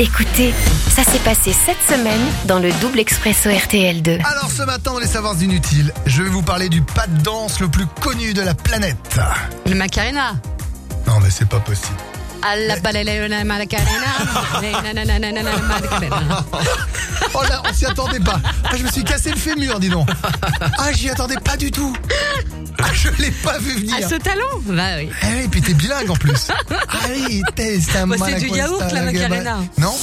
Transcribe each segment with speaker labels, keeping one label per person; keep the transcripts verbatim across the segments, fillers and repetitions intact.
Speaker 1: Écoutez, ça s'est passé cette semaine dans le Double Expresso R T L deux.
Speaker 2: Alors ce matin dans les savoirs inutiles, je vais vous parler du pas de danse le plus connu de la planète.
Speaker 3: Le Macarena.
Speaker 2: Non mais c'est pas possible.
Speaker 3: Alla balena Macarena.
Speaker 2: Oh là, on s'y attendait pas. Ah, je me suis cassé le fémur, dis donc. Ah, j'y attendais pas du tout. Ah, je l'ai pas vu venir.
Speaker 3: À ce talent. Bah oui.
Speaker 2: Ah oui, et puis t'es bilingue en plus. Ah oui, t'es, c'est un
Speaker 3: Bah, c'est
Speaker 2: malacosta,
Speaker 3: du yaourt, la Macarena.
Speaker 2: Non.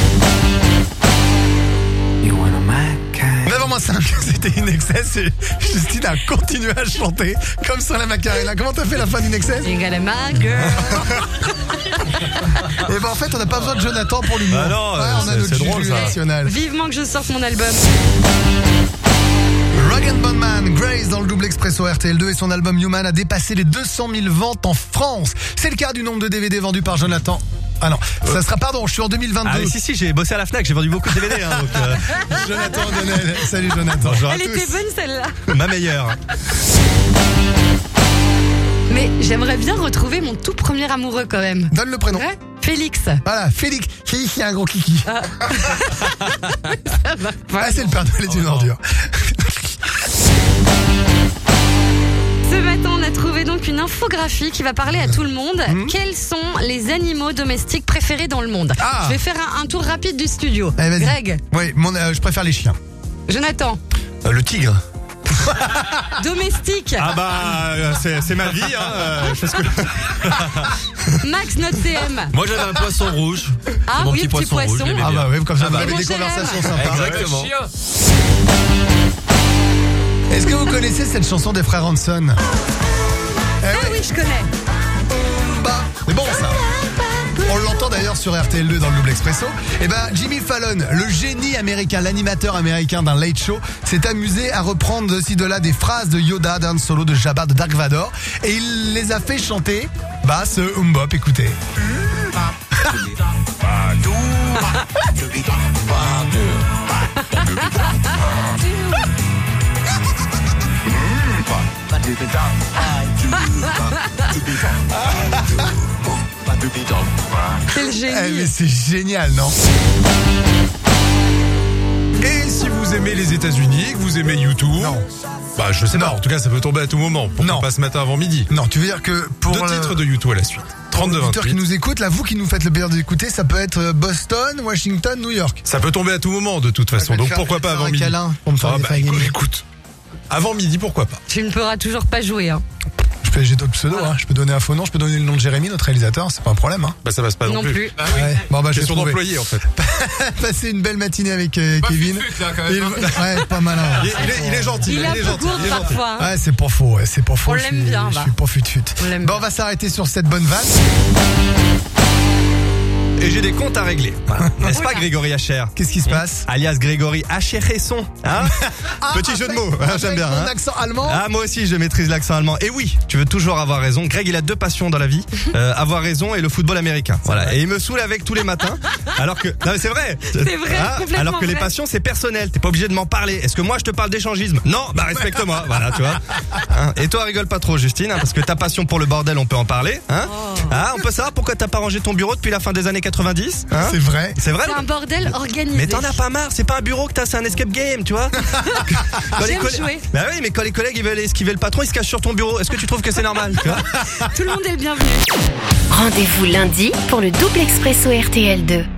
Speaker 2: neuf heures moins cinq, c'était In Excess et Justine a continué à chanter comme sur la Macarena. Comment t'as fait la fin d'In Excess?
Speaker 3: You got a my girl.
Speaker 2: Et ben en fait on n'a pas besoin de Jonathan pour l'humour.
Speaker 4: Bah non,
Speaker 2: ouais, on a
Speaker 4: c'est-
Speaker 2: notre
Speaker 4: c'est drôle,
Speaker 2: Juju
Speaker 4: ça.
Speaker 2: national.
Speaker 3: Vivement que je sorte mon album.
Speaker 2: Rag and Bone Man, Grace dans le double expresso R T L deux et son album Human a dépassé les deux cent mille ventes en France. C'est le quart du nombre de D V D vendus par Jonathan. Ah non, ça sera, pardon, je suis en deux mille vingt-deux.
Speaker 4: Ah mais si si, j'ai bossé à la Fnac, j'ai vendu beaucoup de D V D hein, donc euh,
Speaker 2: Jonathan Donnel. Salut Jonathan.
Speaker 4: bonjour à
Speaker 3: Elle était
Speaker 4: tous.
Speaker 3: bonne celle-là.
Speaker 4: Ma meilleure.
Speaker 3: Mais j'aimerais bien retrouver mon tout premier amoureux quand même.
Speaker 2: Donne le prénom.
Speaker 3: Ouais, Félix.
Speaker 2: Voilà, Félix. Félix, il y a un gros kiki.
Speaker 3: Ça va pas.
Speaker 2: Ah, c'est le Père Noël est une ordure.
Speaker 3: Ce matin, on a trouvé donc une infographie qui va parler à tout le monde.
Speaker 2: Mmh.
Speaker 3: Quels sont les animaux domestiques préférés dans le monde?
Speaker 2: Ah.
Speaker 3: Je vais faire un, un tour rapide du studio.
Speaker 2: Allez, vas-y.
Speaker 3: Greg,
Speaker 2: Oui, mon, euh, je préfère les chiens.
Speaker 3: Jonathan,
Speaker 4: Euh, le tigre.
Speaker 3: domestique.
Speaker 4: Ah bah euh, c'est c'est ma vie hein. euh, je fais ce que...
Speaker 3: Max, notre C M.
Speaker 5: Moi j'avais un poisson rouge.
Speaker 3: Ah
Speaker 5: Mon
Speaker 3: oui,
Speaker 5: petit
Speaker 3: petit
Speaker 5: poisson rouge,
Speaker 3: poisson.
Speaker 5: je l'aimais
Speaker 2: Ah
Speaker 5: bien.
Speaker 2: bah oui, comme ça
Speaker 5: Ah
Speaker 2: vous
Speaker 5: bah
Speaker 2: avez
Speaker 3: oui.
Speaker 2: des
Speaker 3: Mon cher
Speaker 2: conversations
Speaker 3: M.
Speaker 2: sympas.
Speaker 5: Exactement.
Speaker 2: Est-ce que vous connaissez cette chanson des frères Hanson? Eh
Speaker 3: Ah
Speaker 2: ouais.
Speaker 3: oui, je connais.
Speaker 2: Bah, c'est bon ça. On l'entend d'ailleurs sur R T L deux dans le double expresso. Et ben Jimmy Fallon, le génie américain, l'animateur américain d'un late show, s'est amusé à reprendre de ci de là des phrases de Yoda, d'un solo de Jabba, de Dark Vador, et il les a fait chanter. Bah ce Umbop, écoutez.
Speaker 3: C'est le
Speaker 2: Eh
Speaker 3: génie.
Speaker 2: mais c'est génial, non?
Speaker 5: Et si vous aimez les États-Unis, que vous aimez YouTube,
Speaker 2: Non.
Speaker 5: bah je sais pas. En tout cas, ça peut tomber à tout moment. Pourquoi
Speaker 2: Non.
Speaker 5: pas ce matin avant midi?
Speaker 2: Non, tu veux dire que pour
Speaker 5: Deux
Speaker 2: le-
Speaker 5: titres de YouTube à la suite. trente-deux
Speaker 2: auditeurs qui
Speaker 5: vingt-huit.
Speaker 2: nous écoutent, là, vous qui nous faites le plaisir d'écouter, ça peut être Boston, Washington, New York.
Speaker 5: Ça peut tomber à tout moment de toute façon.
Speaker 2: Je vais
Speaker 5: Donc
Speaker 2: te
Speaker 5: pourquoi
Speaker 2: faire-
Speaker 5: pas
Speaker 2: faire
Speaker 5: avant
Speaker 2: un
Speaker 5: midi?
Speaker 2: câlin pour me faire
Speaker 5: Ah
Speaker 2: des
Speaker 5: bah,
Speaker 2: faire
Speaker 5: écoute,
Speaker 2: gagner.
Speaker 5: écoute. Avant midi, pourquoi pas?
Speaker 3: Tu ne pourras toujours pas jouer. Hein.
Speaker 2: Je peux, j'ai d'autres pseudos, hein. Je peux donner un faux nom, je peux donner le nom de Jérémy, notre réalisateur, c'est pas un problème, hein.
Speaker 5: Bah ça passe pas non,
Speaker 3: Non plus.
Speaker 2: Ouais. Bon, bah, je vais
Speaker 5: Question
Speaker 2: trouver.
Speaker 5: d'employé en fait.
Speaker 2: Passez une belle matinée avec euh, Kevin. Il- Ouais, pas malin.
Speaker 5: Il, il est, il est gentil.
Speaker 3: Il est un
Speaker 5: est
Speaker 3: peu
Speaker 5: gentil.
Speaker 3: court
Speaker 5: il est gentil.
Speaker 3: parfois. hein.
Speaker 2: Ouais, c'est pas faux, ouais, c'est pas faux.
Speaker 3: On
Speaker 2: je
Speaker 3: l'aime
Speaker 2: suis-
Speaker 3: bien,
Speaker 2: Je
Speaker 3: va.
Speaker 2: suis pas fut-fut.
Speaker 3: On l'aime
Speaker 2: Bon,
Speaker 3: bien.
Speaker 2: on va s'arrêter sur cette bonne vanne.
Speaker 4: Et j'ai des comptes à régler. Voilà. N'est-ce pas Grégory Hacher?
Speaker 2: Qu'est-ce qui se passe?
Speaker 4: Alias Grégory Hacheresson. Hein Petit jeu de mots, hein, j'aime bien.
Speaker 2: Mon
Speaker 4: Hein
Speaker 2: accent allemand.
Speaker 4: Ah moi aussi je maîtrise l'accent allemand. Et oui, tu veux toujours avoir raison. Greg il a deux passions dans la vie, euh, avoir raison et le football américain. Voilà. Et il me saoule avec tous les matins. Alors que non mais c'est vrai.
Speaker 3: C'est vrai, complètement
Speaker 4: Alors que les
Speaker 3: vrai.
Speaker 4: passions c'est personnel. T'es pas obligé de m'en parler. Est-ce que moi je te parle d'échangisme? Non, bah respecte-moi. Voilà, tu vois. Hein et toi rigole pas trop Justine, hein, parce que ta passion pour le bordel on peut en parler. Hein ah, on peut savoir pourquoi t'as pas rangé ton bureau depuis la fin des années quatre-vingt-dix. Hein
Speaker 2: C'est vrai.
Speaker 4: c'est vrai.
Speaker 3: C'est un bordel organisé.
Speaker 4: Mais t'en as pas marre, c'est pas un bureau que t'as, c'est un escape game, tu vois. Quand les
Speaker 3: J'aime
Speaker 4: coll-
Speaker 3: jouer.
Speaker 4: Bah oui, mais quand les collègues ils veulent esquiver le patron, ils se cachent sur ton bureau. Est-ce que tu trouves que c'est normal, tu vois?
Speaker 3: Tout le monde est le bienvenu.
Speaker 1: Rendez-vous lundi pour le Double Expresso R T L deux.